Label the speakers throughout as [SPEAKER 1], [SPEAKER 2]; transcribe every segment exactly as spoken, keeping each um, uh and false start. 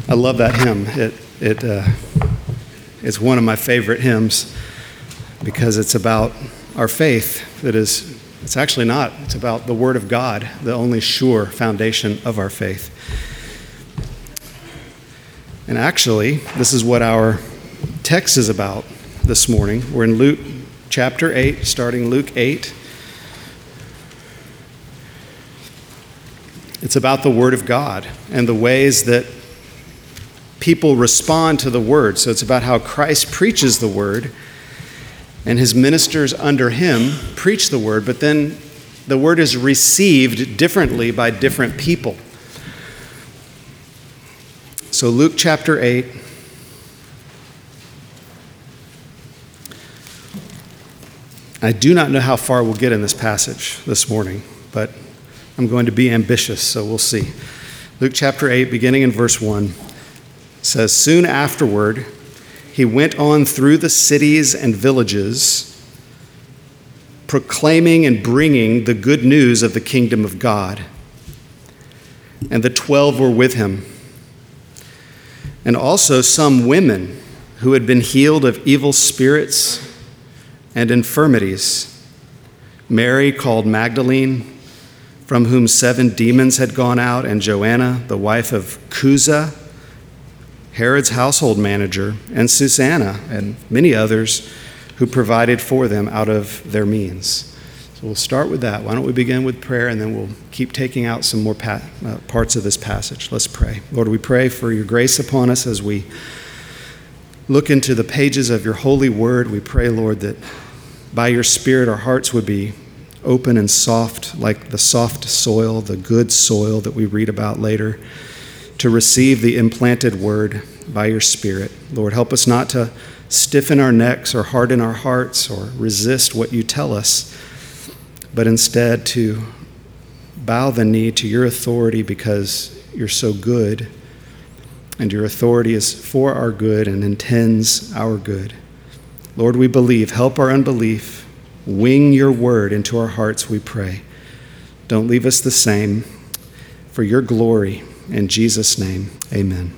[SPEAKER 1] I love that hymn. It it uh, it's one of my favorite hymns because it's about our faith. That is, it's actually not. It's about the Word of God, the only sure foundation of our faith. And actually, this is what our text is about this morning. We're in Luke chapter eight, starting Luke eight. It's about the Word of God and the ways that people respond to the Word. So it's about how Christ preaches the Word and his ministers under him preach the Word, but then the Word is received differently by different people. So Luke chapter eight. I do not know how far we'll get in this passage this morning, but I'm going to be ambitious, so we'll see. Luke chapter eight, beginning in verse one, says, "Soon afterward, he went on through the cities and villages, proclaiming and bringing the good news of the kingdom of God. And the twelve were with him, and also some women who had been healed of evil spirits and infirmities. Mary, called Magdalene, from whom seven demons had gone out, and Joanna, the wife of Chuza, Herod's household manager, and Susanna, and many others who provided for them out of their means." So we'll start with that. Why don't we begin with prayer, and then we'll keep taking out some more pa- uh, parts of this passage. Let's pray. Lord, we pray for your grace upon us as we look into the pages of your holy word. We pray, Lord, that by your Spirit our hearts would be open and soft, like the soft soil, the good soil that we read about later, to receive the implanted word by your Spirit. Lord, help us not to stiffen our necks or harden our hearts or resist what you tell us, but instead to bow the knee to your authority because you're so good, and your authority is for our good and intends our good. Lord, we believe. Help our unbelief. Wing your word into our hearts, we pray. Don't leave us the same. For your glory, in Jesus' name, amen.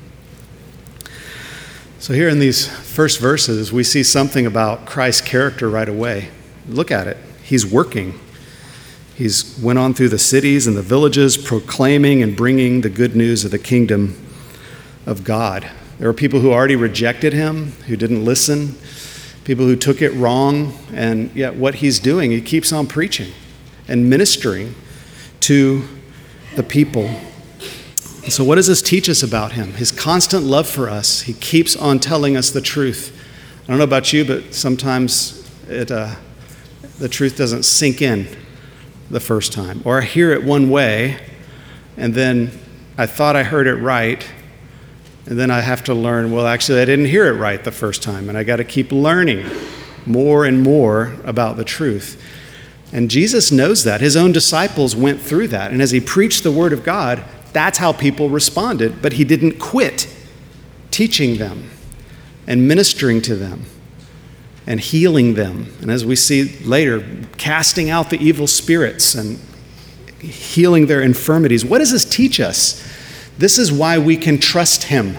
[SPEAKER 1] So here in these first verses, we see something about Christ's character right away. Look at it. He's working. He's went on through the cities and the villages, proclaiming and bringing the good news of the kingdom of God. There were people who already rejected him, who didn't listen, people who took it wrong, and yet what he's doing, he keeps on preaching and ministering to the people. And so what does this teach us about him? His constant love for us. He keeps on telling us the truth. I don't know about you, but sometimes it uh, the truth doesn't sink in the first time. Or I hear it one way, and then I thought I heard it right, and then I have to learn, well, actually, I didn't hear it right the first time, and I got to keep learning more and more about the truth. And Jesus knows that. His own disciples went through that, and as he preached the word of God, that's how people responded, but he didn't quit teaching them and ministering to them and healing them. And as we see later, casting out the evil spirits and healing their infirmities. What does this teach us? This is why we can trust him.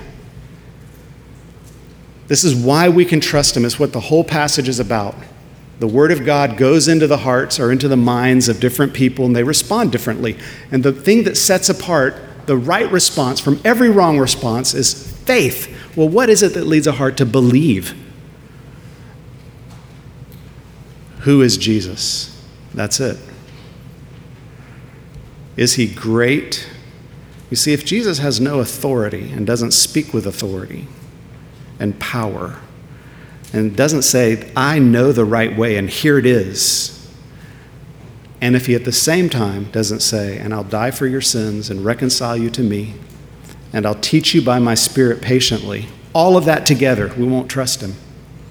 [SPEAKER 1] This is why we can trust him. It's what the whole passage is about. The word of God goes into the hearts or into the minds of different people, and they respond differently. And the thing that sets apart the right response from every wrong response is faith. Well, what is it that leads a heart to believe? Who is Jesus? That's it. Is he great? You see, if Jesus has no authority and doesn't speak with authority and power and doesn't say, I know the right way and here it is, and if he at the same time doesn't say, and I'll die for your sins and reconcile you to me, and I'll teach you by my Spirit patiently, all of that together, we won't trust him.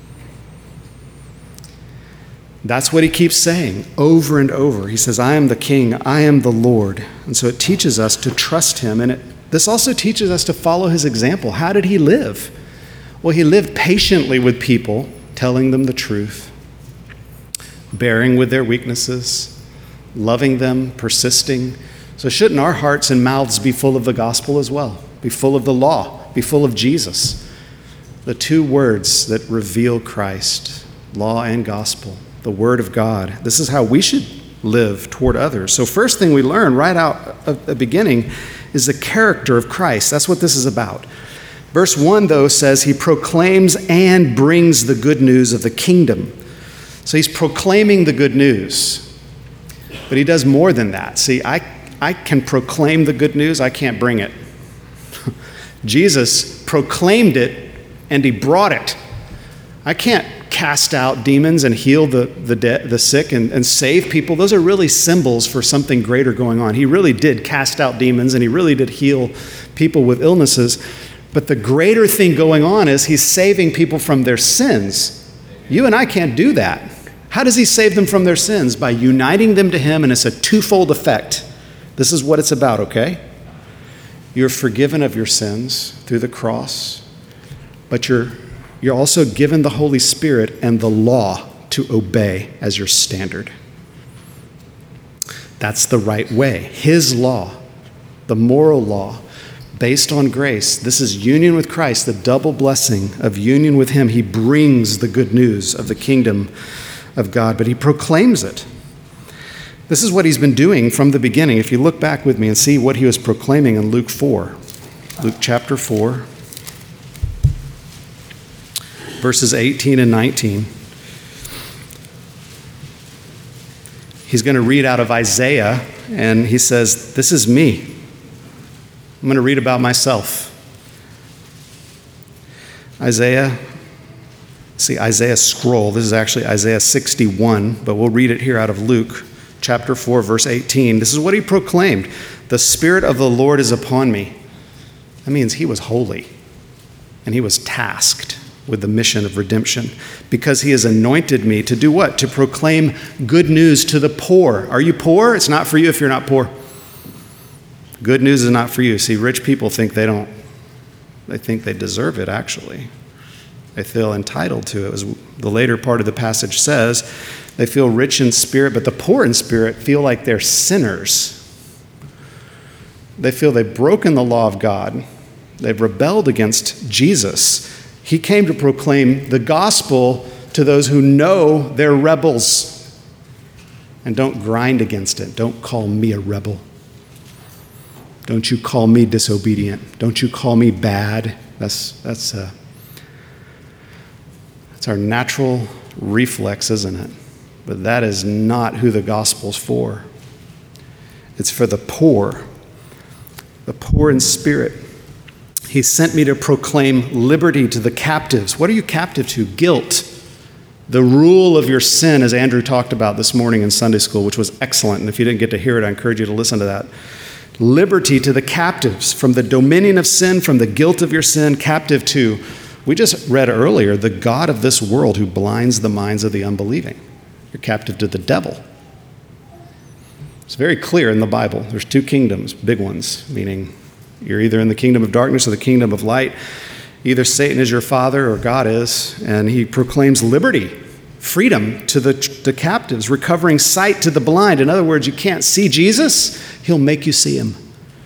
[SPEAKER 1] That's what he keeps saying over and over. He says, I am the King, I am the Lord. And so it teaches us to trust him. And it, this also teaches us to follow his example. How did he live? Well, he lived patiently with people, telling them the truth, bearing with their weaknesses, loving them, persisting. So shouldn't our hearts and mouths be full of the gospel as well? Be full of the law, be full of Jesus. The two words that reveal Christ, law and gospel, the word of God. This is how we should live toward others. So first thing we learn right out of the beginning is the character of Christ. That's what this is about. Verse one, though, says he proclaims and brings the good news of the kingdom. So he's proclaiming the good news, but he does more than that. See, I, I can proclaim the good news, I can't bring it. Jesus proclaimed it and he brought it. I can't cast out demons and heal the, the, de- the sick and, and save people. Those are really symbols for something greater going on. He really did cast out demons and he really did heal people with illnesses. But the greater thing going on is he's saving people from their sins. You and I can't do that. How does he save them from their sins? By uniting them to him, and it's a twofold effect. This is what it's about, okay? You're forgiven of your sins through the cross, but you're You're also given the Holy Spirit and the law to obey as your standard. That's the right way. His law, the moral law, based on grace. This is union with Christ, the double blessing of union with him. He brings the good news of the kingdom of God, but he proclaims it. This is what he's been doing from the beginning. If you look back with me and see what he was proclaiming in Luke four, Luke chapter four, verses eighteen and nineteen. He's going to read out of Isaiah, and he says, this is me. I'm going to read about myself. Isaiah, see, Isaiah scroll. This is actually Isaiah sixty-one, but we'll read it here out of Luke chapter four, verse eighteen. This is what he proclaimed. The Spirit of the Lord is upon me. That means he was holy, and he was tasked with the mission of redemption, because he has anointed me to do what? To proclaim good news to the poor. Are you poor? It's not for you if you're not poor. Good news is not for you. See, rich people think they don't, they think they deserve it, actually. They feel entitled to it. As the later part of the passage says, they feel rich in spirit, but the poor in spirit feel like they're sinners. They feel they've broken the law of God. They've rebelled against Jesus. He came to proclaim the gospel to those who know they're rebels and don't grind against it. Don't call me a rebel. Don't you call me disobedient. Don't you call me bad. That's that's uh, that's our natural reflex, isn't it? But that is not who the gospel's for. It's for the poor, the poor in spirit. He sent me to proclaim liberty to the captives. What are you captive to? Guilt. The rule of your sin, as Andrew talked about this morning in Sunday school, which was excellent. And if you didn't get to hear it, I encourage you to listen to that. Liberty to the captives, from the dominion of sin, from the guilt of your sin, captive to, we just read earlier, the god of this world who blinds the minds of the unbelieving. You're captive to the devil. It's very clear in the Bible. There's two kingdoms, big ones, meaning you're either in the kingdom of darkness or the kingdom of light. Either Satan is your father or God is, and he proclaims liberty, freedom to the, the captives, recovering sight to the blind. In other words, you can't see Jesus, he'll make you see him.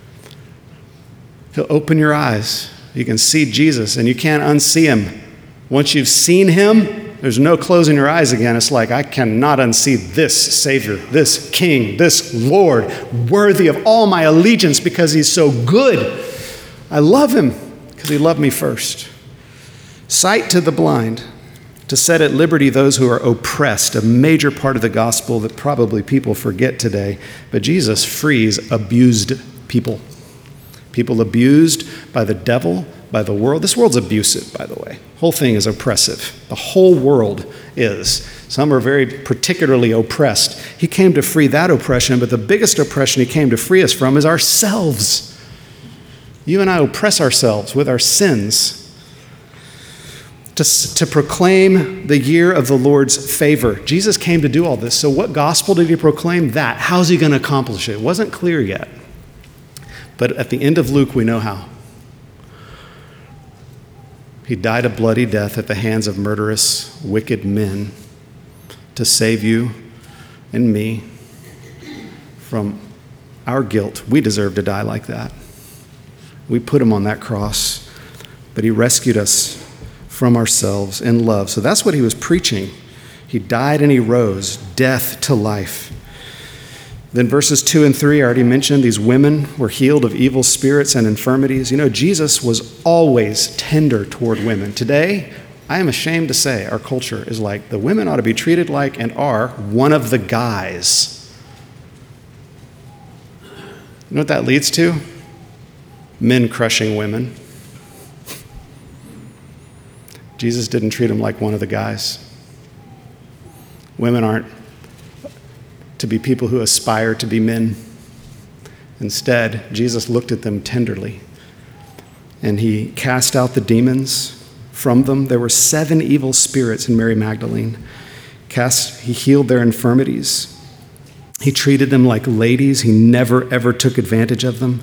[SPEAKER 1] He'll open your eyes. You can see Jesus, and you can't unsee him. Once you've seen him, there's no closing your eyes again. It's like, I cannot unsee this Savior, this King, this Lord, worthy of all my allegiance because he's so good. I love him because he loved me first. Sight to the blind, to set at liberty those who are oppressed, a major part of the gospel that probably people forget today. But Jesus frees abused people. People abused by the devil, by the world. This world's abusive, by the way. The whole thing is oppressive. The whole world is. Some are very particularly oppressed. He came to free that oppression, but the biggest oppression he came to free us from is ourselves. You and I oppress ourselves with our sins. To, to proclaim the year of the Lord's favor. Jesus came to do all this. So what gospel did he proclaim? That. How's he going to accomplish it? It wasn't clear yet. But at the end of Luke, we know how. He died a bloody death at the hands of murderous, wicked men to save you and me from our guilt. We deserve to die like that. We put him on that cross. but he rescued us from ourselves in love. So that's what he was preaching. He died and he rose, death to life. Then verses two and three, I already mentioned, these women were healed of evil spirits and infirmities. You know, Jesus was always tender toward women. Today, I am ashamed to say our culture is like the women ought to be treated like and are one of the guys. You know what that leads to? Men crushing women. Jesus didn't treat them like one of the guys. Women aren't to be people who aspire to be men. Instead, Jesus looked at them tenderly, and he cast out the demons from them. There were seven evil spirits in Mary Magdalene. Cast, he healed their infirmities. He treated them like ladies. He never, ever took advantage of them.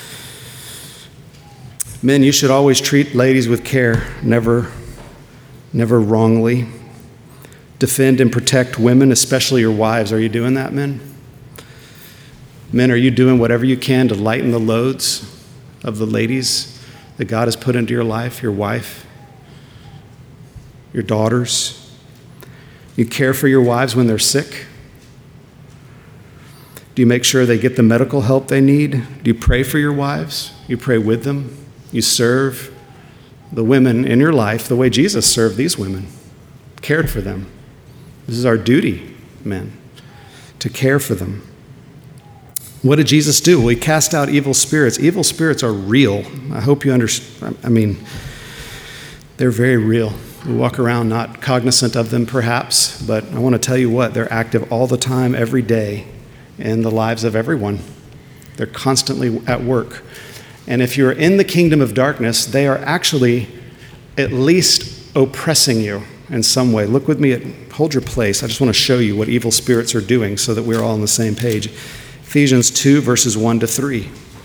[SPEAKER 1] Men, you should always treat ladies with care, never, never wrongly. Defend and protect women, especially your wives. Are you doing that, men? Men, are you doing whatever you can to lighten the loads of the ladies that God has put into your life, your wife, your daughters? You care for your wives when they're sick? Do you make sure they get the medical help they need? Do you pray for your wives? You pray with them? You serve the women in your life the way Jesus served these women, cared for them. This is our duty, men, to care for them. What did Jesus do? Well, he cast out evil spirits. Evil spirits are real. I hope you understand. I mean, they're very real. We walk around not cognizant of them, perhaps, but I want to tell you what, they're active all the time, every day, in the lives of everyone. They're constantly at work. And if you're in the kingdom of darkness, they are actually at least oppressing you in some way. Look with me at, hold your place. I just want to show you what evil spirits are doing so that we're all on the same page. Ephesians two, verses one to three.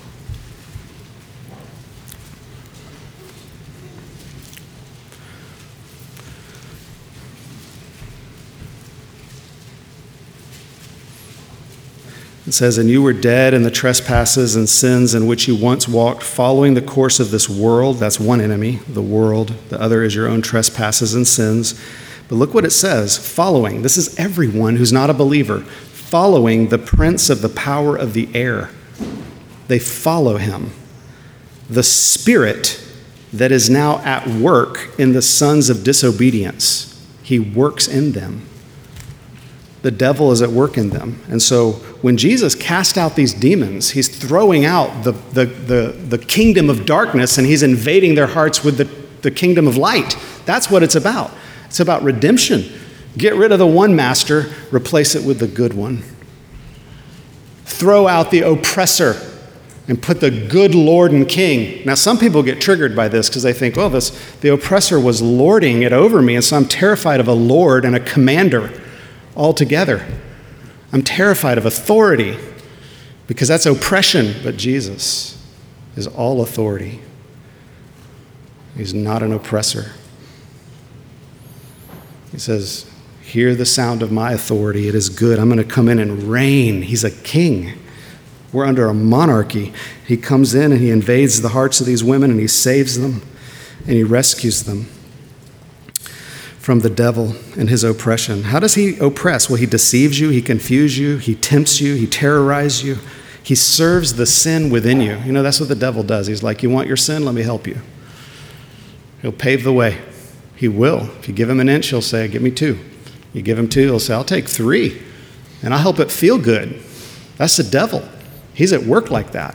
[SPEAKER 1] It says, "And you were dead in the trespasses and sins in which you once walked, following the course of this world." That's one enemy, the world. The other is your own trespasses and sins. But look what it says, following. This is everyone who's not a believer. Following the prince of the power of the air. They follow him. The spirit that is now at work in the sons of disobedience. He works in them. The devil is at work in them. And so when Jesus cast out these demons, he's throwing out the, the, the, the kingdom of darkness, and he's invading their hearts with the, the kingdom of light. That's what it's about. It's about redemption. Get rid of the one master, replace it with the good one. Throw out the oppressor and put the good Lord and King. Now, some people get triggered by this because they think, well, this, the oppressor was lording it over me, and so I'm terrified of a lord and a commander altogether. I'm terrified of authority because that's oppression, but Jesus is all authority. He's not an oppressor. He says, hear the sound of my authority. It is good. I'm going to come in and reign. He's a king. We're under a monarchy. He comes in and he invades the hearts of these women and he saves them and he rescues them from the devil and his oppression. How does he oppress? Well, he deceives you, he confuses you, he tempts you, he terrorizes you. He serves the sin within you. You know, that's what the devil does. He's like, you want your sin? Let me help you. He'll pave the way. He will. If you give him an inch, he'll say, give me two. You give him two, he'll say, I'll take three. And I'll help it feel good. That's the devil. He's at work like that.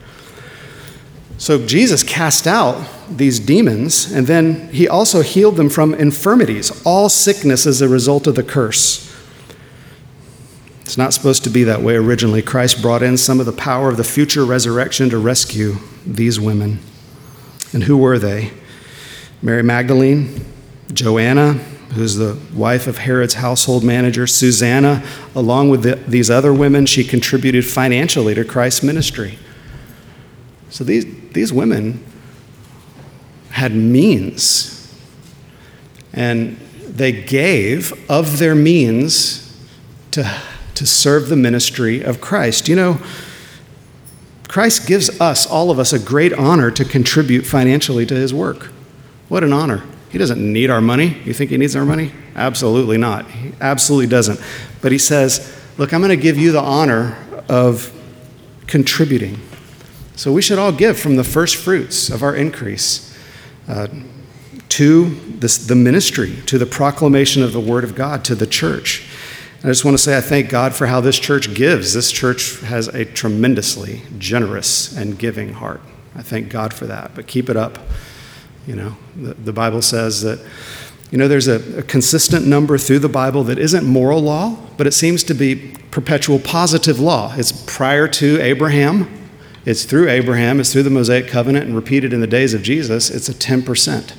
[SPEAKER 1] So Jesus cast out these demons, and then he also healed them from infirmities. All sickness is a result of the curse. It's not supposed to be that way originally. Christ brought in some of the power of the future resurrection to rescue these women. And who were they? Mary Magdalene, Joanna, who's the wife of Herod's household manager, Susanna, along with the, these other women, she contributed financially to Christ's ministry. So these, these women had means, and they gave of their means to, to serve the ministry of Christ. You know, Christ gives us, all of us, a great honor to contribute financially to his work. What an honor. He doesn't need our money. You think he needs our money? Absolutely not. He absolutely doesn't. But he says, look, I'm going to give you the honor of contributing. So we should all give from the first fruits of our increase uh, to this, the ministry, to the proclamation of the word of God, to the church. And I just want to say I thank God for how this church gives. This church has a tremendously generous and giving heart. I thank God for that. But keep it up. You know, the, the Bible says that, you know, there's a, a consistent number through the Bible that isn't moral law, but it seems to be perpetual positive law. It's prior to Abraham. It's through Abraham. It's through the Mosaic covenant and repeated in the days of Jesus. It's a ten percent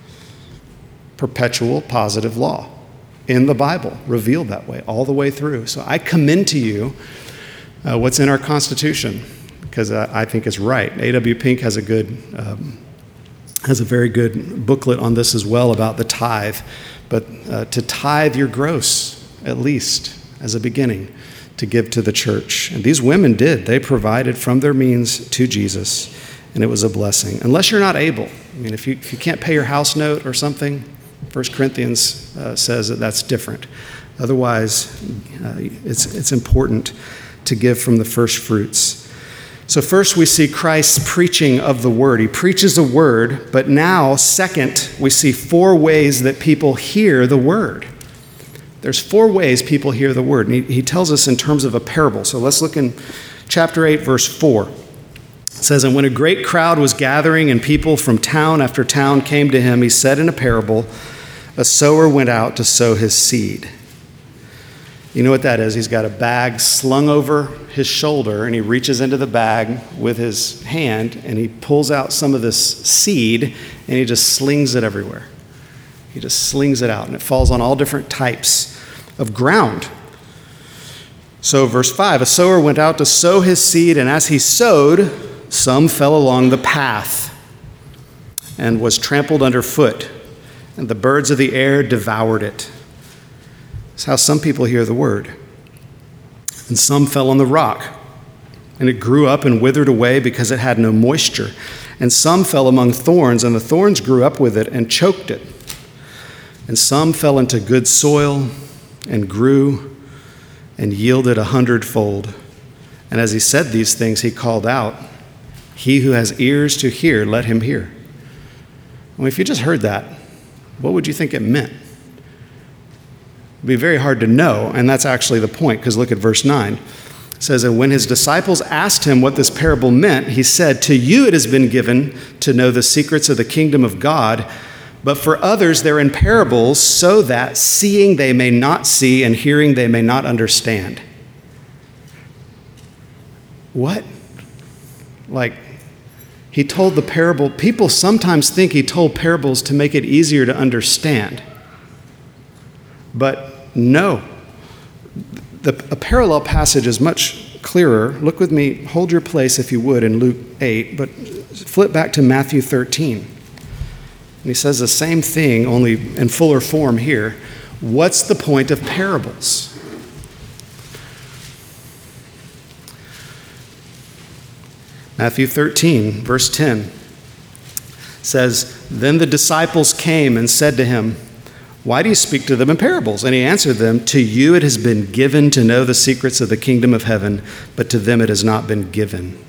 [SPEAKER 1] perpetual positive law in the Bible, revealed that way all the way through. So I commend to you uh, what's in our Constitution, because uh, I think it's right. A W Pink has a good... Um, has a very good booklet on this as well about the tithe. But uh, to tithe your gross, at least, as a beginning, to give to the church. And these women did. They provided from their means to Jesus, and it was a blessing. Unless you're not able. I mean, if you, if you can't pay your house note or something, First Corinthians uh, says that that's different. Otherwise, uh, it's, it's important to give from the first fruits. So first we see Christ's preaching of the word. He preaches a word, but now, second, we see four ways that people hear the word. There's four ways people hear the word. And he, he tells us in terms of a parable. So let's look in chapter eight, verse four. It says, and when a great crowd was gathering and people from town after town came to him, he said in a parable, a sower went out to sow his seed. You know what that is? He's got a bag slung over his shoulder, and he reaches into the bag with his hand, and he pulls out some of this seed, and he just slings it everywhere. He just slings it out, and it falls on all different types of ground. So verse five, a sower went out to sow his seed, and as he sowed, some fell along the path and was trampled underfoot, and the birds of the air devoured it. That's how some people hear the word. And some fell on the rock, and it grew up and withered away because it had no moisture. And some fell among thorns, and the thorns grew up with it and choked it. And some fell into good soil and grew and yielded a hundredfold. And as he said these things, he called out, he who has ears to hear, let him hear. Well, if you just heard that, what would you think it meant? It'd be very hard to know, and that's actually the point, because look at verse nine. It says, and when his disciples asked him what this parable meant, he said, to you it has been given to know the secrets of the kingdom of God, but for others they're in parables, so that seeing they may not see and hearing they may not understand. What? Like, he told the parable. People sometimes think he told parables to make it easier to understand. But no, the, a parallel passage is much clearer. Look with me, hold your place if you would in Luke eight, but flip back to Matthew thirteen. And he says the same thing, only in fuller form here. What's the point of parables? Matthew thirteen, verse ten says, then the disciples came and said to him, why do you speak to them in parables? And he answered them, to you it has been given to know the secrets of the kingdom of heaven, but to them it has not been given.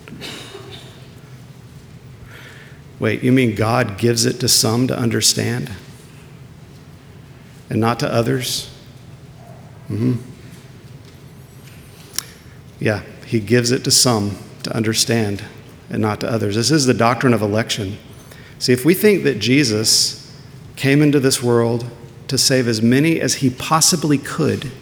[SPEAKER 1] Wait, you mean God gives it to some to understand and not to others? Mm-hmm. Yeah, he gives it to some to understand and not to others. This is the doctrine of election. See, if we think that Jesus came into this world to save as many as he possibly could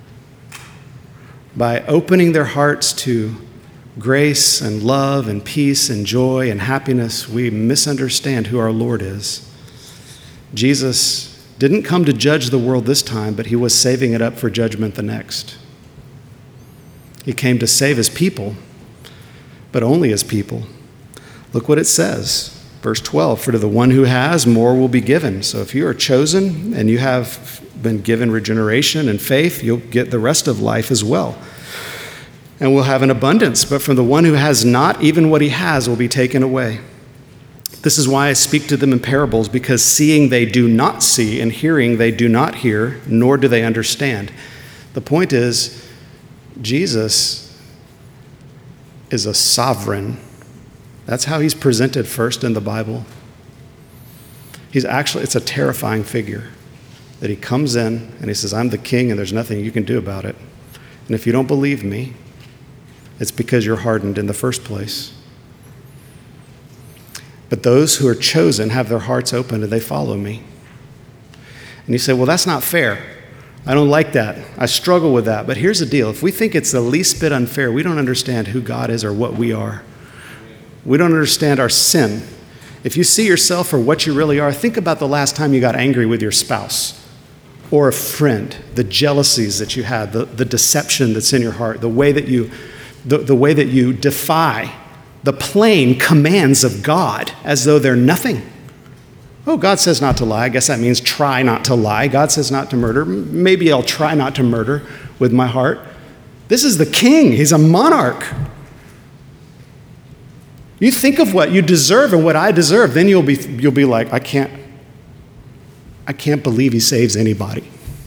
[SPEAKER 1] by opening their hearts to grace and love and peace and joy and happiness, we misunderstand who our Lord is. Jesus didn't come to judge the world this time, but he was saving it up for judgment the next. He came to save his people, but only his people. Look what it says. Verse twelve, for to the one who has, more will be given. So if you are chosen and you have been given regeneration and faith, you'll get the rest of life as well. And we'll have an abundance. But from the one who has not, even what he has will be taken away. This is why I speak to them in parables, because seeing they do not see, and hearing they do not hear, nor do they understand. The point is, Jesus is a sovereign. That's how he's presented first in the Bible. He's actually, it's a terrifying figure that he comes in and he says, I'm the king and there's nothing you can do about it. And if you don't believe me, it's because you're hardened in the first place. But those who are chosen have their hearts open and they follow me. And you say, well, that's not fair. I don't like that. I struggle with that. But here's the deal. If we think it's the least bit unfair, we don't understand who God is or what we are. We don't understand our sin. If you see yourself for what you really are, think about the last time you got angry with your spouse or a friend, the jealousies that you had, the, the deception that's in your heart, the way that you, the, the way that you defy the plain commands of God as though they're nothing. Oh, God says not to lie. I guess that means try not to lie. God says not to murder. Maybe I'll try not to murder with my heart. This is the king. He's a monarch. You think of what you deserve and what I deserve, then you'll be you'll be like, I can't, I can't believe he saves anybody.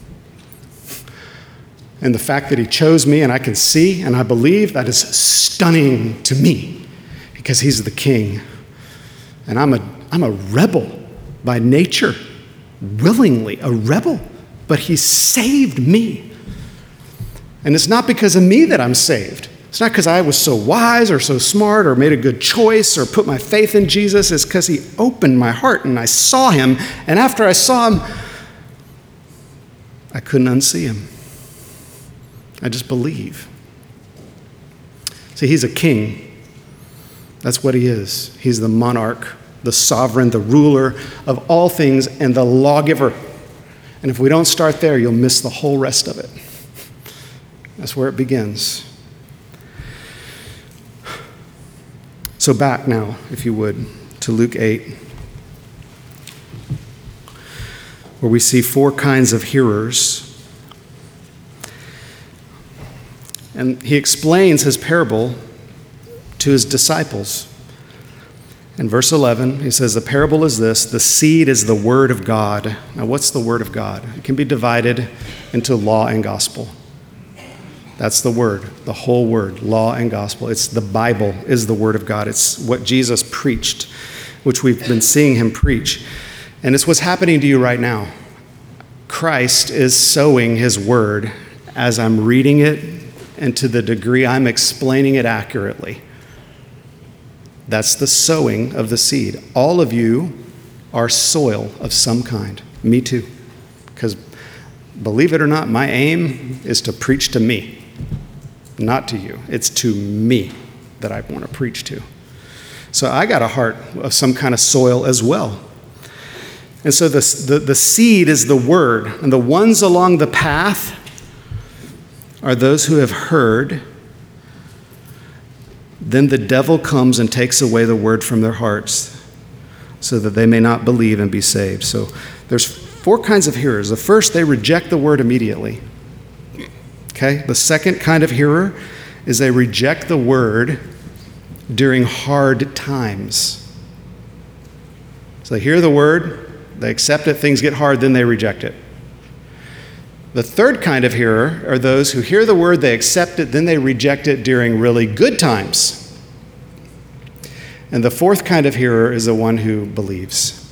[SPEAKER 1] And the fact that he chose me and I can see and I believe, that is stunning to me. Because he's the king. And I'm a, I'm a rebel by nature, willingly a rebel. But he saved me. And it's not because of me that I'm saved. It's not because I was so wise or so smart or made a good choice or put my faith in Jesus. It's because he opened my heart and I saw him. And after I saw him, I couldn't unsee him. I just believe. See, he's a king. That's what he is. He's the monarch, the sovereign, the ruler of all things, and the lawgiver. And if we don't start there, you'll miss the whole rest of it. That's where it begins. So back now, if you would, to Luke eight, where we see four kinds of hearers. And he explains his parable to his disciples. In verse eleven, he says, the parable is this: the seed is the word of God. Now, what's the word of God? It can be divided into law and gospel. That's the word, the whole word, law and gospel. It's the Bible is the word of God. It's what Jesus preached, which we've been seeing him preach. And it's what's happening to you right now. Christ is sowing his word as I'm reading it, and to the degree I'm explaining it accurately. That's the sowing of the seed. All of you are soil of some kind. Me too. Because believe it or not, my aim is to preach to me, not to you. It's to me that I want to preach to. So I got a heart of some kind of soil as well. And so the, the, the seed is the word. And the ones along the path are those who have heard. Then the devil comes and takes away the word from their hearts so that they may not believe and be saved. So there's four kinds of hearers. The first, they reject the word immediately. Okay? The second kind of hearer is they reject the word during hard times. So they hear the word, they accept it, things get hard, then they reject it. The third kind of hearer are those who hear the word, they accept it, then they reject it during really good times. And the fourth kind of hearer is the one who believes.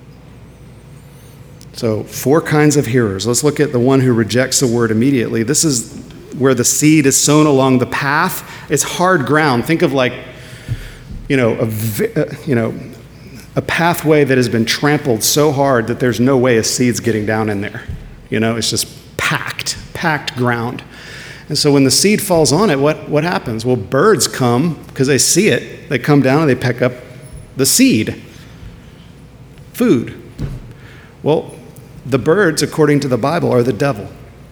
[SPEAKER 1] So four kinds of hearers. Let's look at the one who rejects the word immediately. This is where the seed is sown along the path. It's hard ground. Think of like, you know, a, you know, a pathway that has been trampled so hard that there's no way a seed's getting down in there. You know, it's just packed, packed ground. And so when the seed falls on it, what, what happens? Well, birds come because they see it. They come down and they pick up the seed, food. Well, the birds, according to the Bible, are the devil.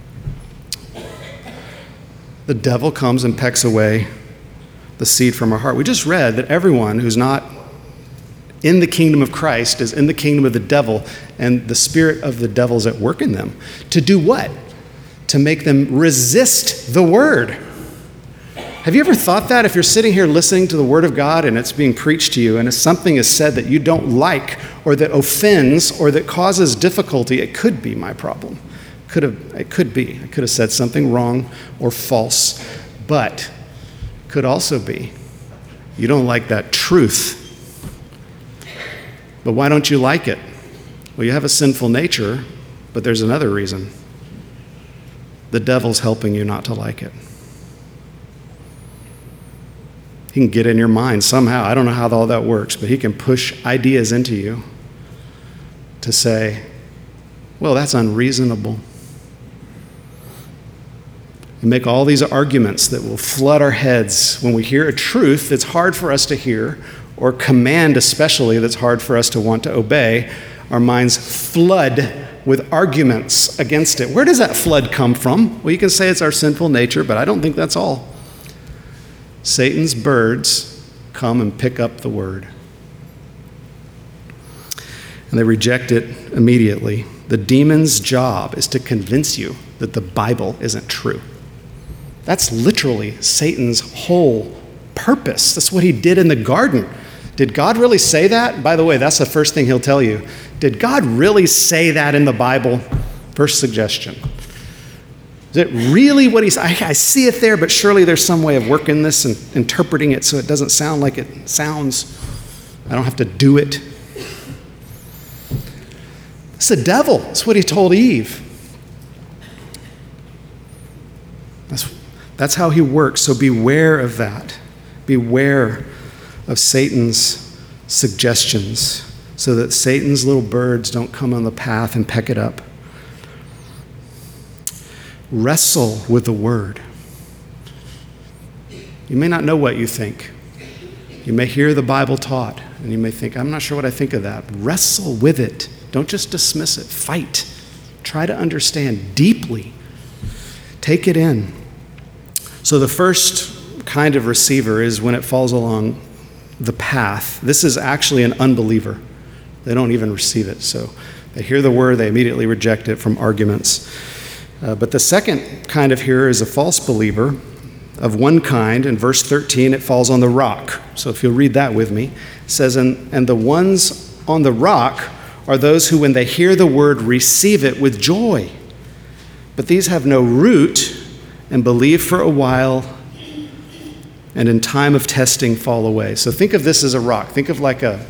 [SPEAKER 1] The devil comes and pecks away the seed from our heart. We just read that everyone who's not in the kingdom of Christ is in the kingdom of the devil, and the spirit of the devil's at work in them. To do what? To make them resist the word. Have you ever thought that if you're sitting here listening to the Word of God and it's being preached to you and if something is said that you don't like or that offends or that causes difficulty, it could be my problem. Could have, it could be. I could have said something wrong or false, but could also be you don't like that truth. But why don't you like it? Well, you have a sinful nature, but there's another reason. The devil's helping you not to like it. He can get in your mind somehow. I don't know how all that works, but he can push ideas into you to say, well, that's unreasonable. We make all these arguments that will flood our heads when we hear a truth that's hard for us to hear, or command especially that's hard for us to want to obey. Our minds flood with arguments against it. Where does that flood come from? Well, you can say it's our sinful nature, but I don't think that's all. Satan's birds come and pick up the word. And they reject it immediately. The demon's job is to convince you that the Bible isn't true. That's literally Satan's whole purpose. That's what he did in the garden. Did God really say that? By the way, that's the first thing he'll tell you. Did God really say that in the Bible? First suggestion. Is it really what he's, I, I see it there, but surely there's some way of working this and interpreting it so it doesn't sound like it sounds. I don't have to do it. It's the devil. That's what he told Eve. That's, that's how he works. So beware of that. Beware of Satan's suggestions so that Satan's little birds don't come on the path and peck it up. Wrestle with the word. You may not know what you think. You may hear the Bible taught, and you may think, I'm not sure what I think of that. Wrestle with it. Don't just dismiss it. Fight. Try to understand deeply. Take it in. So the first kind of receiver is when it falls along the path. This is actually an unbeliever. They don't even receive it. So they hear the word, they immediately reject it from arguments. Uh, but the second kind of hearer is a false believer of one kind. In verse thirteen, it falls on the rock. So if you'll read that with me, it says, and, and the ones on the rock are those who, when they hear the word, receive it with joy. But these have no root and believe for a while, and in time of testing fall away. So think of this as a rock. Think of like a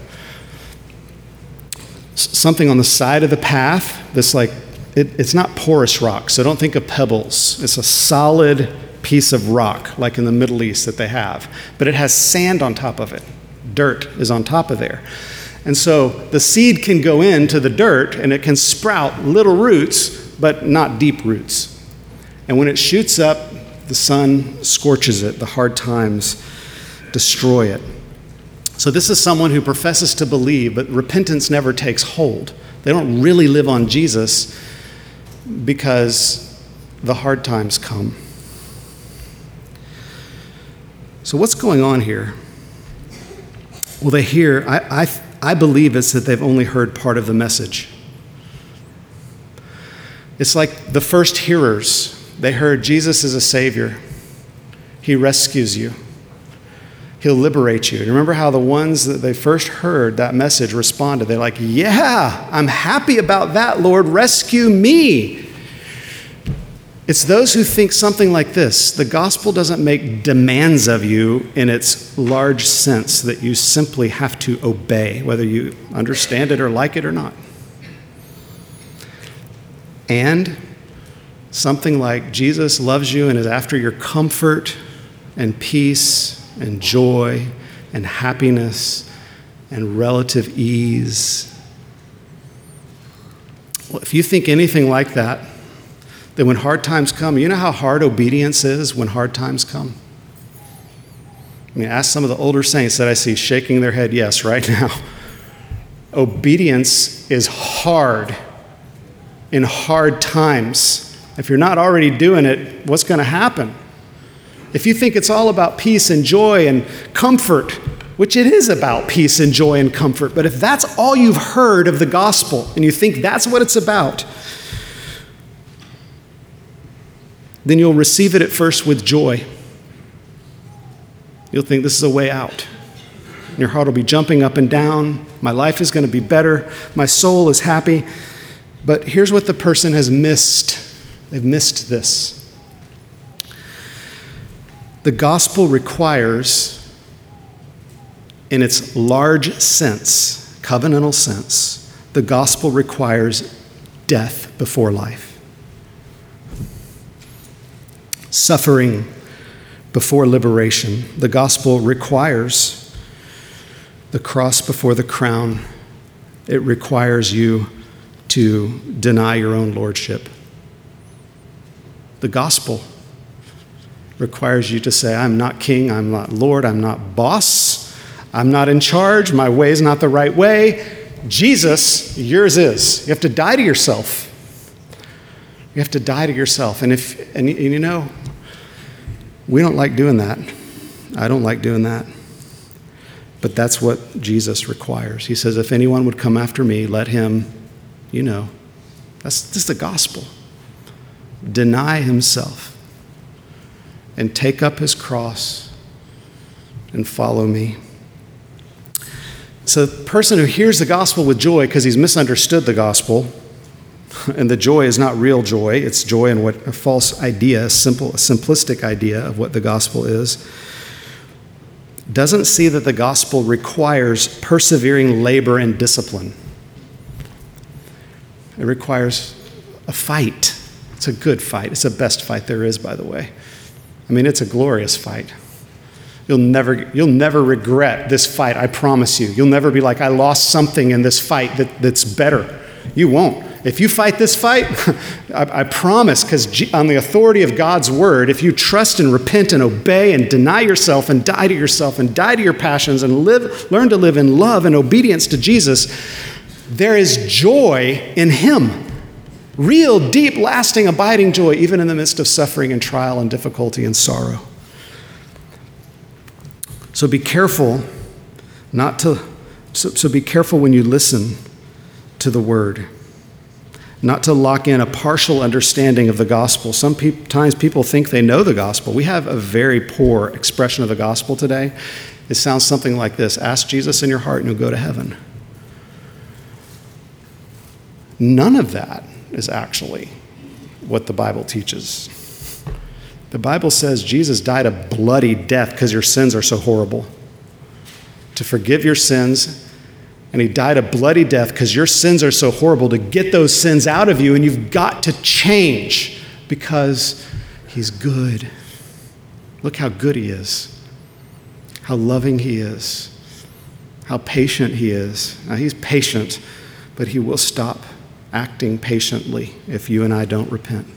[SPEAKER 1] something on the side of the path that's like, It, it's not porous rock, so don't think of pebbles. It's a solid piece of rock, like in the Middle East that they have. But it has sand on top of it. Dirt is on top of there. And so the seed can go into the dirt, and it can sprout little roots, but not deep roots. And when it shoots up, the sun scorches it. The hard times destroy it. So this is someone who professes to believe, but repentance never takes hold. They don't really live on Jesus because the hard times come. So what's going on here? Well, they hear, I, I, I believe it's that they've only heard part of the message. It's like the first hearers. They heard Jesus is a Savior. He rescues you. He'll liberate you. Remember how the ones that they first heard that message responded? They're like, yeah, I'm happy about that, Lord. Rescue me. It's those who think something like this. The gospel doesn't make demands of you in its large sense that you simply have to obey, whether you understand it or like it or not. And something like Jesus loves you and is after your comfort and peace and joy and happiness and relative ease. Well, if you think anything like that, then when hard times come, you know how hard obedience is when hard times come? I mean, ask some of the older saints that I see shaking their head yes right now. Obedience is hard in hard times. If you're not already doing it, what's going to happen? If you think it's all about peace and joy and comfort, which it is about peace and joy and comfort, but if that's all you've heard of the gospel and you think that's what it's about, then you'll receive it at first with joy. You'll think this is a way out. Your heart will be jumping up and down. My life is going to be better. My soul is happy. But here's what the person has missed. They've missed this. The gospel requires, in its large sense, covenantal sense, the gospel requires death before life. Suffering before liberation. The gospel requires the cross before the crown. It requires you to deny your own lordship. The gospel requires you to say, I'm not king, I'm not Lord, I'm not boss, I'm not in charge, my way is not the right way. Jesus, yours is. You have to die to yourself. You have to die to yourself. And if and, and you know, we don't like doing that. I don't like doing that. But that's what Jesus requires. He says, if anyone would come after me, let him, you know, that's just the gospel. Deny himself and take up his cross and follow me. So the person who hears the gospel with joy because he's misunderstood the gospel, and the joy is not real joy, it's joy in what a false idea, a simple, a simplistic idea of what the gospel is, doesn't see that the gospel requires persevering labor and discipline. It requires a fight. It's a good fight. It's the best fight there is, by the way. I mean, it's a glorious fight. You'll never, you'll never regret this fight, I promise you. You'll never be like, I lost something in this fight that, that's better. You won't. If you fight this fight, I, I promise, because on the authority of God's word, if you trust and repent and obey and deny yourself and die to yourself and die to your passions and live, learn to live in love and obedience to Jesus, there is joy in him. Real, deep, lasting, abiding joy, even in the midst of suffering and trial and difficulty and sorrow. So be careful not to, so, so be careful when you listen to the word, not to lock in a partial understanding of the gospel. Sometimes people think they know the gospel. We have a very poor expression of the gospel today. It sounds something like this: ask Jesus in your heart and you'll go to heaven. None of that is actually what the Bible teaches. The Bible says Jesus died a bloody death because your sins are so horrible, to forgive your sins. And he died a bloody death because your sins are so horrible, to get those sins out of you, and you've got to change because he's good. Look how good he is, how loving he is, how patient he is. Now, he's patient, but he will stop acting patiently if you and I don't repent.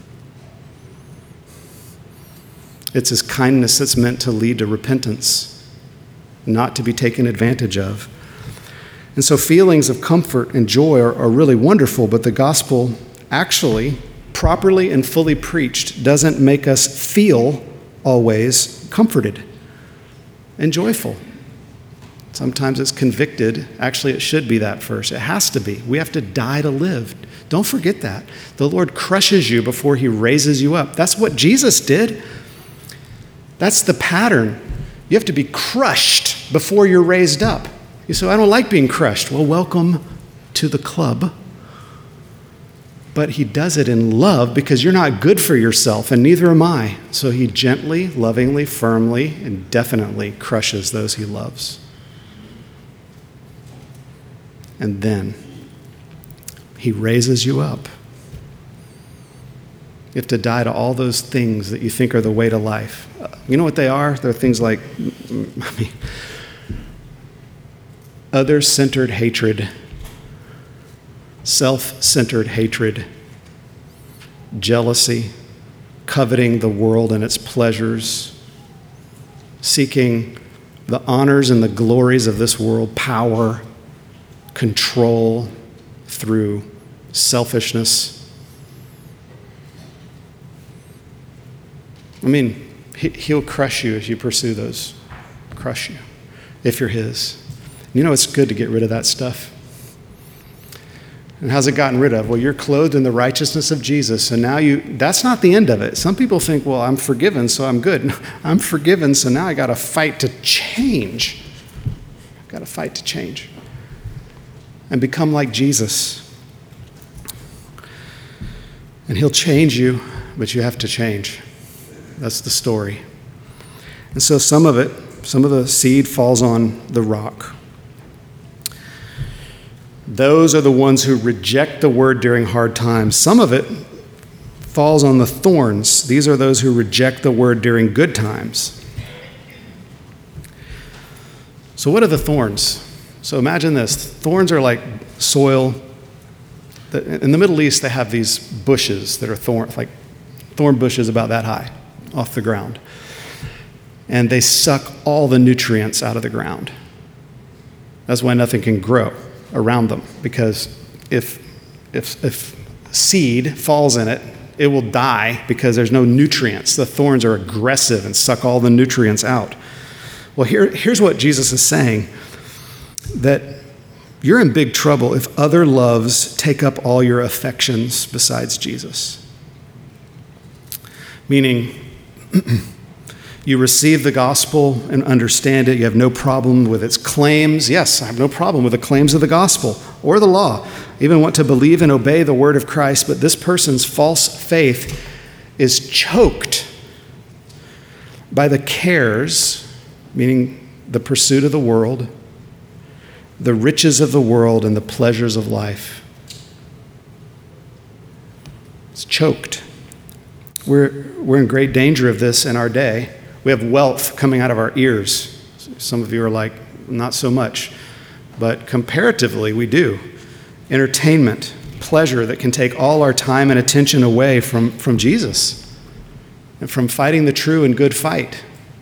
[SPEAKER 1] It's his kindness that's meant to lead to repentance, not to be taken advantage of. And so feelings of comfort and joy are, are really wonderful, but the gospel actually, properly and fully preached, doesn't make us feel always comforted and joyful. Sometimes it's convicted. Actually, it should be that first. It has to be. We have to die to live. Don't forget that. The Lord crushes you before he raises you up. That's what Jesus did. That's the pattern. You have to be crushed before you're raised up. You say, I don't like being crushed. Well, welcome to the club. But he does it in love because you're not good for yourself, and neither am I. So he gently, lovingly, firmly, and definitely crushes those he loves. And then he raises you up. You have to die to all those things that you think are the way to life. You know what they are? They're things like, I mean, other-centered hatred, self-centered hatred, jealousy, coveting the world and its pleasures, seeking the honors and the glories of this world, power, control through selfishness. I mean, he, he'll crush you as you pursue those, crush you, if you're his. You know, it's good to get rid of that stuff. And how's it gotten rid of? Well, you're clothed in the righteousness of Jesus, and now you, that's not the end of it. Some people think, well, I'm forgiven, so I'm good. I'm forgiven, so now I got to fight to change. I've got to fight to change and become like Jesus. And he'll change you, but you have to change. That's the story. And so some of it, some of the seed falls on the rock. Those are the ones who reject the word during hard times. Some of it falls on the thorns. These are those who reject the word during good times. So what are the thorns? So imagine this. Thorns are like soil. In the Middle East, they have these bushes that are thorn, like thorn bushes about that high off the ground. And they suck all the nutrients out of the ground. That's why nothing can grow around them, because if if if seed falls in it, it will die because there's no nutrients. The thorns are aggressive and suck all the nutrients out. Well, here, here's what Jesus is saying, that you're in big trouble if other loves take up all your affections besides Jesus. Meaning, you receive the gospel and understand it. You have no problem with its claims. Yes, I have no problem with the claims of the gospel or the law. I even want to believe and obey the word of Christ, but this person's false faith is choked by the cares, meaning the pursuit of the world, the riches of the world, and the pleasures of life. It's choked. We're, we're in great danger of this in our day. We have wealth coming out of our ears. Some of you are like, not so much. But comparatively, we do. Entertainment, pleasure that can take all our time and attention away from, from Jesus and from fighting the true and good fight.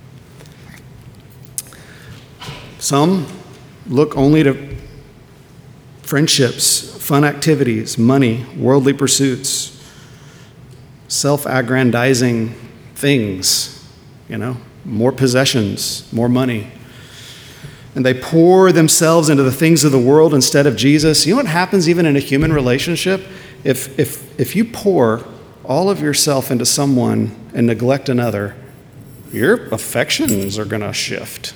[SPEAKER 1] Some look only to friendships, fun activities, money, worldly pursuits, self-aggrandizing things. You know, more possessions, more money. And they pour themselves into the things of the world instead of Jesus. You know what happens even in a human relationship? If if if you pour all of yourself into someone and neglect another, your affections are going to shift.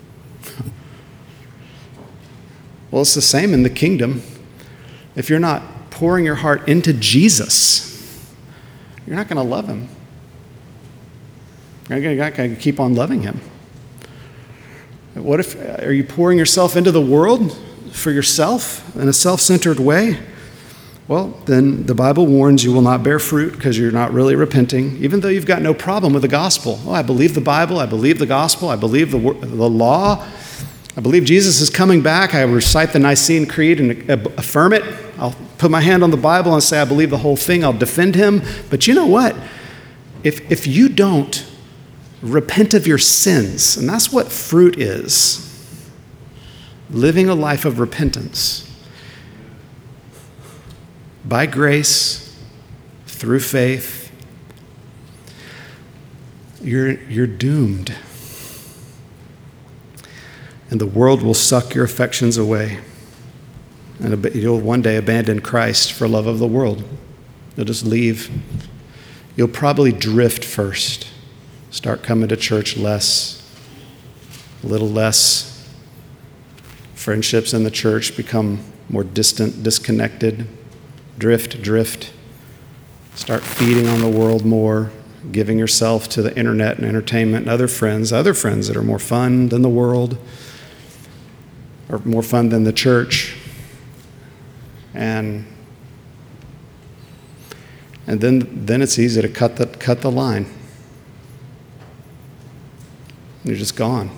[SPEAKER 1] Well, it's the same in the kingdom. If you're not pouring your heart into Jesus, you're not going to love him. You're not going to keep on loving him. What if, are you pouring yourself into the world for yourself in a self-centered way? Well, then the Bible warns you will not bear fruit because you're not really repenting, even though you've got no problem with the gospel. Oh, I believe the Bible, I believe the gospel, I believe the, the law, I believe Jesus is coming back, I recite the Nicene Creed and affirm it. I'll put my hand on the Bible and say I believe the whole thing, I'll defend him. But you know what? If, if you don't repent of your sins, and that's what fruit is, living a life of repentance by grace, through faith, you're, you're doomed. And the world will suck your affections away. And you'll one day abandon Christ for love of the world. You'll just leave. You'll probably drift first. Start coming to church less, a little less. Friendships in the church become more distant, disconnected. Drift, drift. Start feeding on the world more, giving yourself to the internet and entertainment and other friends, other friends that are more fun than the world, or more fun than the church. And and then then it's easy to cut the cut the line. You're just gone.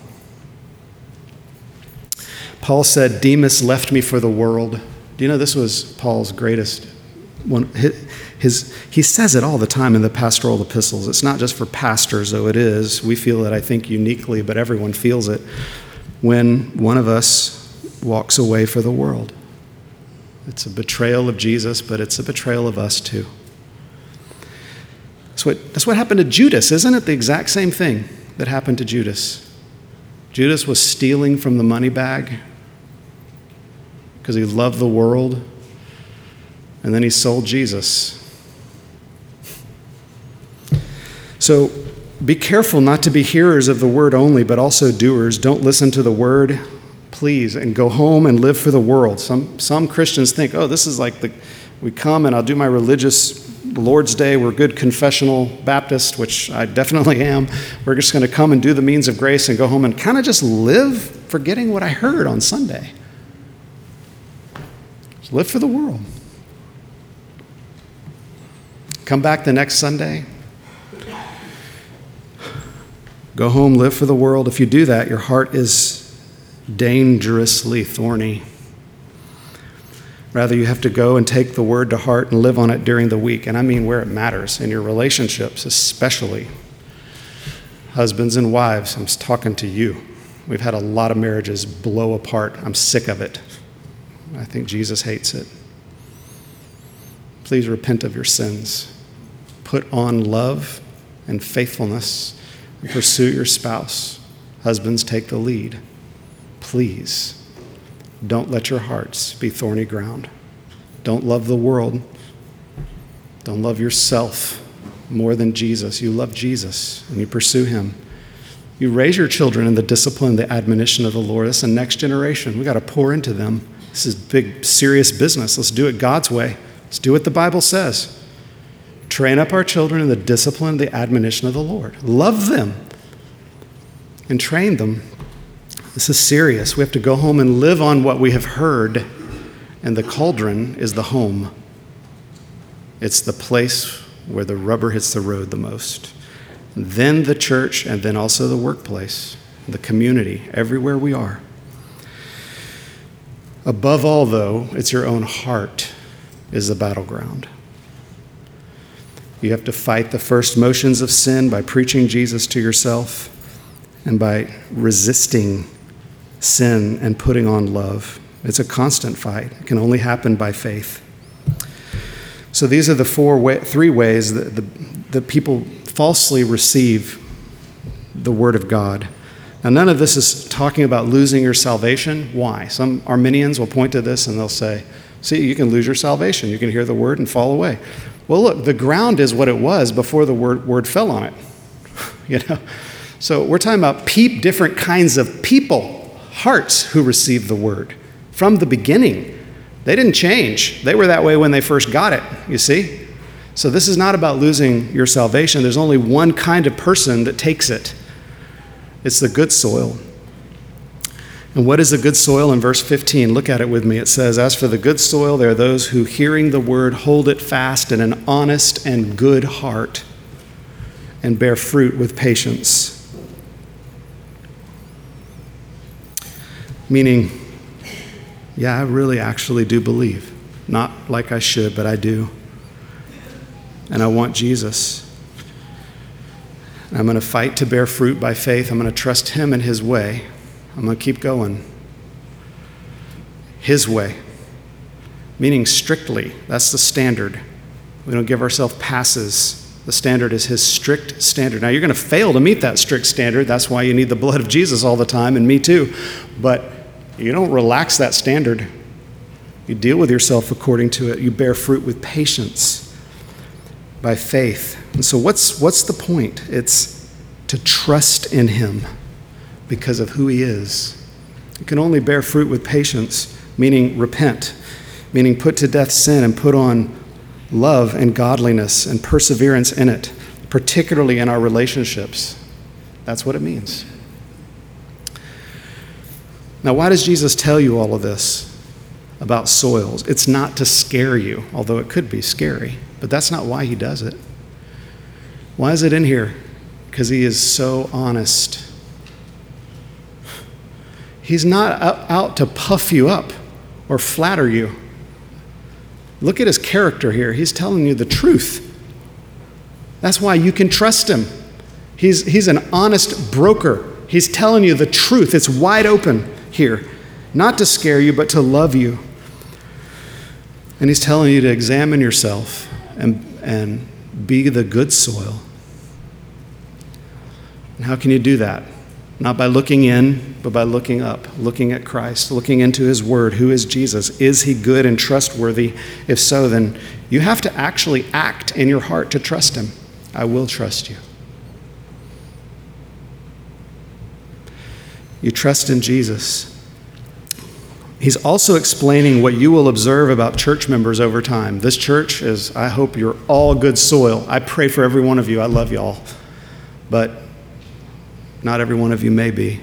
[SPEAKER 1] Paul said, Demas left me for the world. Do you know this was Paul's greatest one? His, his, he says it all the time in the pastoral epistles. It's not just for pastors, though it is. We feel it, I think, uniquely, but everyone feels it when one of us walks away for the world. It's a betrayal of Jesus, but it's a betrayal of us too. That's what, that's what happened to Judas, isn't it? The exact same thing that happened to Judas. Judas was stealing from the money bag because he loved the world. And then he sold Jesus. So be careful not to be hearers of the word only, but also doers. Don't listen to the word, please, and go home and live for the world. Some some Christians think, oh, this is like the, we come and I'll do my religious Lord's Day. We're good confessional Baptist, which I definitely am. We're just going to come and do the means of grace and go home and kind of just live forgetting what I heard on Sunday. Just live for the world. Come back the next Sunday. Go home, live for the world. If you do that, your heart is dangerously thorny. Rather, you have to go and take the word to heart and live on it during the week. And I mean where it matters, in your relationships especially. Husbands and wives, I'm talking to you. We've had a lot of marriages blow apart. I'm sick of it. I think Jesus hates it. Please repent of your sins. Put on love and faithfulness and pursue your spouse. Husbands, take the lead. Please, don't let your hearts be thorny ground. Don't love the world. Don't love yourself more than Jesus. You love Jesus and you pursue him. You raise your children in the discipline, the admonition of the Lord. That's the next generation. We got to pour into them. This is big, serious business. Let's do it God's way. Let's do what the Bible says. Train up our children in the discipline, the admonition of the Lord. Love them and train them. This is serious. We have to go home and live on what we have heard, and the cauldron is the home. It's the place where the rubber hits the road the most. Then the church, and then also the workplace, the community, everywhere we are. Above all, though, it's your own heart is the battleground. You have to fight the first motions of sin by preaching Jesus to yourself and by resisting sin and putting on love. It's a constant fight. It can only happen by faith. So these are the four way, three ways that, the, that people falsely receive the word of God. Now, none of this is talking about losing your salvation. Why? Some Arminians will point to this and they'll say, see, you can lose your salvation. You can hear the word and fall away. Well, look, the ground is what it was before the word, word fell on it. You know? So we're talking about pe- different kinds of people, hearts who received the word from the beginning. They didn't change. They were that way when they first got it, you see? So this is not about losing your salvation. There's only one kind of person that takes it. It's the good soil. And what is the good soil? In verse fifteen, look at it with me. It says, as for the good soil, there are those who, hearing the word, hold it fast in an honest and good heart and bear fruit with patience. Meaning, yeah, I really actually do believe. Not like I should, but I do. And I want Jesus. I'm going to fight to bear fruit by faith. I'm going to trust him and his way. I'm going to keep going. His way. Meaning strictly. That's the standard. We don't give ourselves passes. The standard is his strict standard. Now, you're going to fail to meet that strict standard. That's why you need the blood of Jesus all the time, and me too. But you don't relax that standard. You deal with yourself according to it. You bear fruit with patience by faith. And so what's what's the point? It's to trust in him because of who he is. You can only bear fruit with patience, meaning repent, meaning put to death sin and put on love and godliness and perseverance in it, particularly in our relationships. That's what it means. Now, why does Jesus tell you all of this about soils? It's not to scare you, although it could be scary, but that's not why he does it. Why is it in here? Because he is so honest. He's not out to puff you up or flatter you. Look at his character here. He's telling you the truth. That's why you can trust him. He's, he's an honest broker. He's telling you the truth. It's wide open here. Not to scare you, but to love you. And he's telling you to examine yourself and, and be the good soil. And how can you do that? Not by looking in, but by looking up, looking at Christ, looking into his word. Who is Jesus? Is he good and trustworthy? If so, then you have to actually act in your heart to trust him. I will trust you. You trust in Jesus. He's also explaining what you will observe about church members over time. This church is, I hope you're all good soil. I pray for every one of you. I love y'all. But not every one of you may be.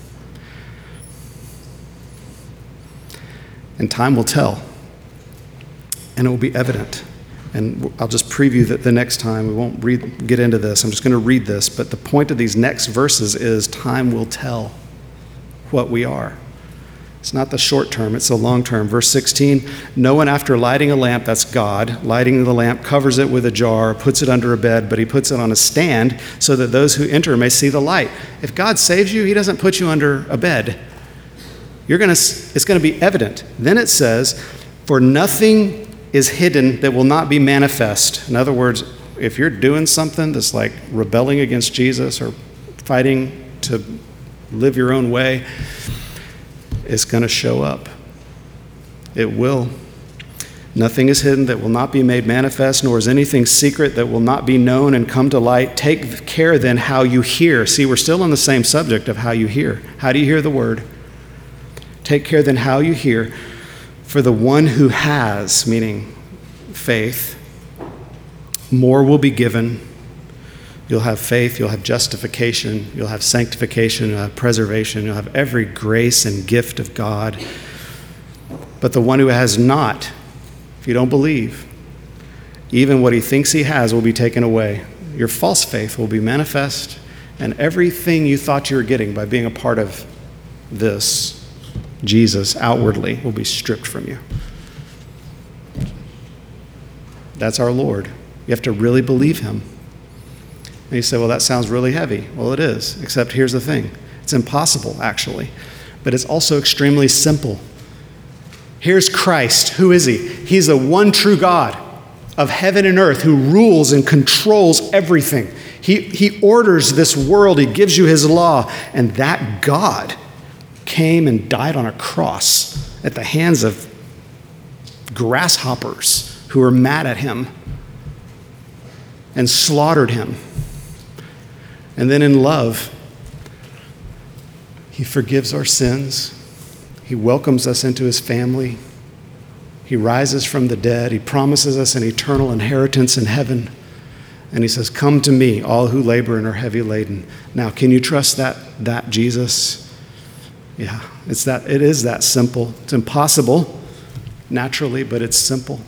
[SPEAKER 1] And time will tell. And it will be evident. And I'll just preview that the next time. We won't read, get into this. I'm just going to read this. But the point of these next verses is time will tell what we are. It's not the short term, it's the long term. Verse sixteen, no one after lighting a lamp, that's God, lighting the lamp, covers it with a jar, puts it under a bed, but he puts it on a stand so that those who enter may see the light. If God saves you, he doesn't put you under a bed. You're gonna, it's going to be evident. Then it says, for nothing is hidden that will not be manifest. In other words, if you're doing something that's like rebelling against Jesus or fighting to live your own way, it's going to show up. It will. Nothing is hidden that will not be made manifest, nor is anything secret that will not be known and come to light. Take care then how you hear. See, we're still on the same subject of how you hear. How do you hear the word? Take care then how you hear. For the one who has, meaning faith, more will be given. You'll have faith, you'll have justification, you'll have sanctification, you'll have preservation, you'll have every grace and gift of God. But the one who has not, if you don't believe, even what he thinks he has will be taken away. Your false faith will be manifest, and everything you thought you were getting by being a part of this, Jesus, outwardly, will be stripped from you. That's our Lord. You have to really believe him. And you say, well, that sounds really heavy. Well, it is, except here's the thing. It's impossible, actually, but it's also extremely simple. Here's Christ. Who is he? He's the one true God of heaven and earth who rules and controls everything. He, he orders this world. He gives you his law. And that God came and died on a cross at the hands of grasshoppers who were mad at him and slaughtered him. And then in love, he forgives our sins. He welcomes us into his family. He rises from the dead. He promises us an eternal inheritance in heaven. And he says, come to me, all who labor and are heavy laden. Now, can you trust that, that Jesus? Yeah, it's that, it is that simple. It's impossible, naturally, but it's simple.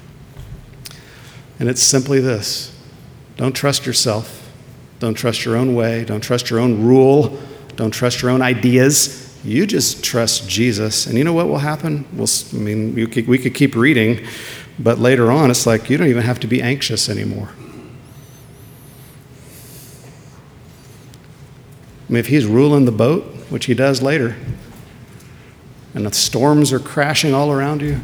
[SPEAKER 1] And it's simply this. Don't trust yourself. Don't trust your own way. Don't trust your own rule. Don't trust your own ideas. You just trust Jesus. And you know what will happen? We'll, I mean, you could, we could keep reading, but later on, it's like you don't even have to be anxious anymore. I mean, if he's ruling the boat, which he does later, and the storms are crashing all around you,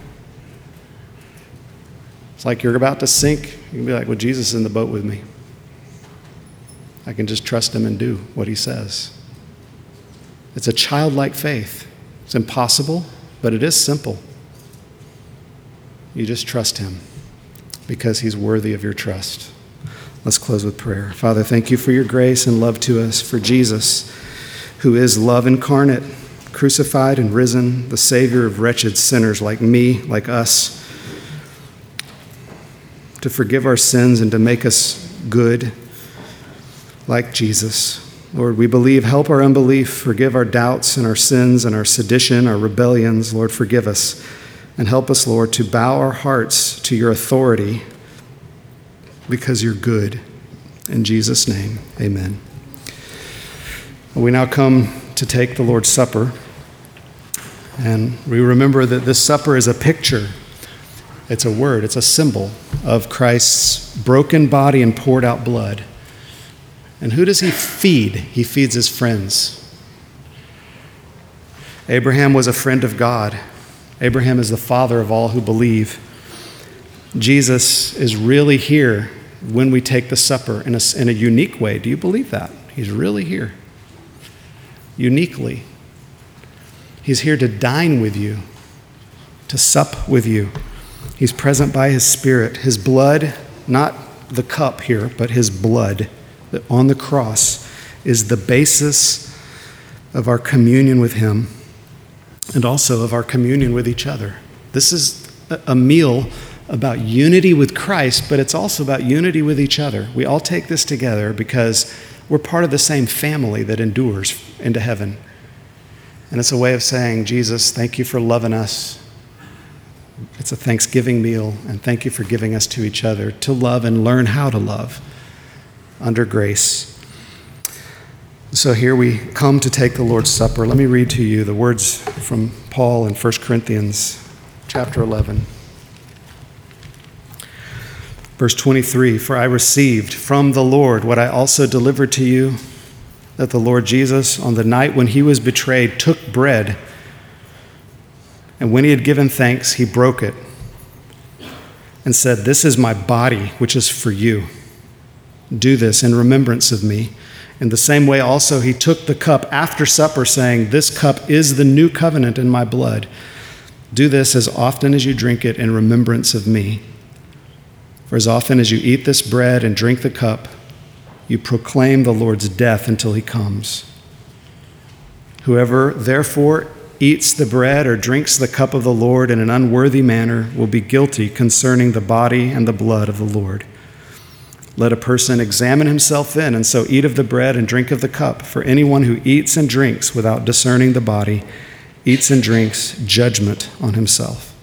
[SPEAKER 1] it's like you're about to sink. You can be like, well, Jesus is in the boat with me. I can just trust him and do what he says. It's a childlike faith. It's impossible, but it is simple. You just trust him because he's worthy of your trust. Let's close with prayer. Father, thank you for your grace and love to us, for Jesus, who is love incarnate, crucified and risen, the Savior of wretched sinners like me, like us, to forgive our sins and to make us good like Jesus. Lord, we believe, help our unbelief, forgive our doubts and our sins and our sedition, our rebellions. Lord, forgive us and help us, Lord, to bow our hearts to your authority because you're good. In Jesus' name, amen. We now come to take the Lord's Supper, and we remember that this supper is a picture. It's a word, it's a symbol of Christ's broken body and poured out blood. And who does he feed? He feeds his friends. Abraham was a friend of God. Abraham is the father of all who believe. Jesus is really here when we take the supper in a, in a unique way. Do you believe that? He's really here. uniquely. He's here to dine with you, to sup with you. He's present by his Spirit. His blood, not the cup here, but his blood that on the cross is the basis of our communion with him and also of our communion with each other. This is a meal about unity with Christ, but it's also about unity with each other. We all take this together because we're part of the same family that endures into heaven. And it's a way of saying, Jesus, thank you for loving us. It's a Thanksgiving meal, and thank you for giving us to each other to love and learn how to love under grace. So here we come to take the Lord's Supper. Let me read to you the words from Paul in First Corinthians chapter eleven. Verse twenty-three, for I received from the Lord what I also delivered to you, that the Lord Jesus, on the night when he was betrayed, took bread, and when he had given thanks, he broke it and said, this is my body, which is for you. Do this in remembrance of me. In the same way also he took the cup after supper, saying, this cup is the new covenant in my blood. Do this as often as you drink it in remembrance of me. For as often as you eat this bread and drink the cup, you proclaim the Lord's death until he comes. Whoever therefore eats the bread or drinks the cup of the Lord in an unworthy manner will be guilty concerning the body and the blood of the Lord. Let a person examine himself then, and so eat of the bread and drink of the cup. For anyone who eats and drinks without discerning the body eats and drinks judgment on himself.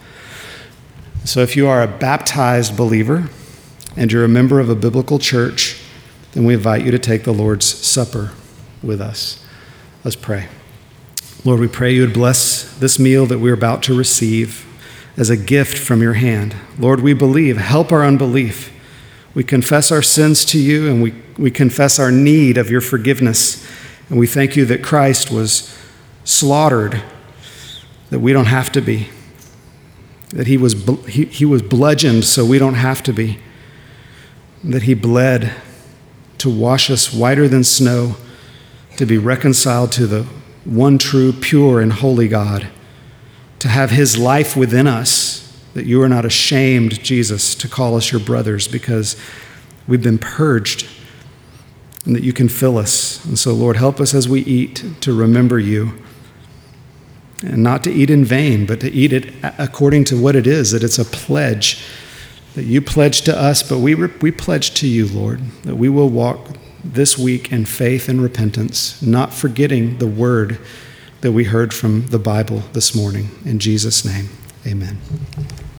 [SPEAKER 1] So if you are a baptized believer and you're a member of a biblical church, then we invite you to take the Lord's Supper with us. Let's pray. Lord, we pray you would bless this meal that we're about to receive as a gift from your hand. Lord, we believe. Help our unbelief. We confess our sins to you, and we, we confess our need of your forgiveness. And we thank you that Christ was slaughtered, that we don't have to be. That he was, he, he was bludgeoned so we don't have to be. That he bled to wash us whiter than snow, to be reconciled to the one true, pure, and holy God, to have his life within us, that you are not ashamed, Jesus, to call us your brothers because we've been purged, and that you can fill us. And so, Lord, help us as we eat to remember you, and not to eat in vain, but to eat it according to what it is, that it's a pledge that you pledged to us, but we, we pledge to you, Lord, that we will walk this week in faith and repentance, not forgetting the word that we heard from the Bible this morning. In Jesus' name, amen.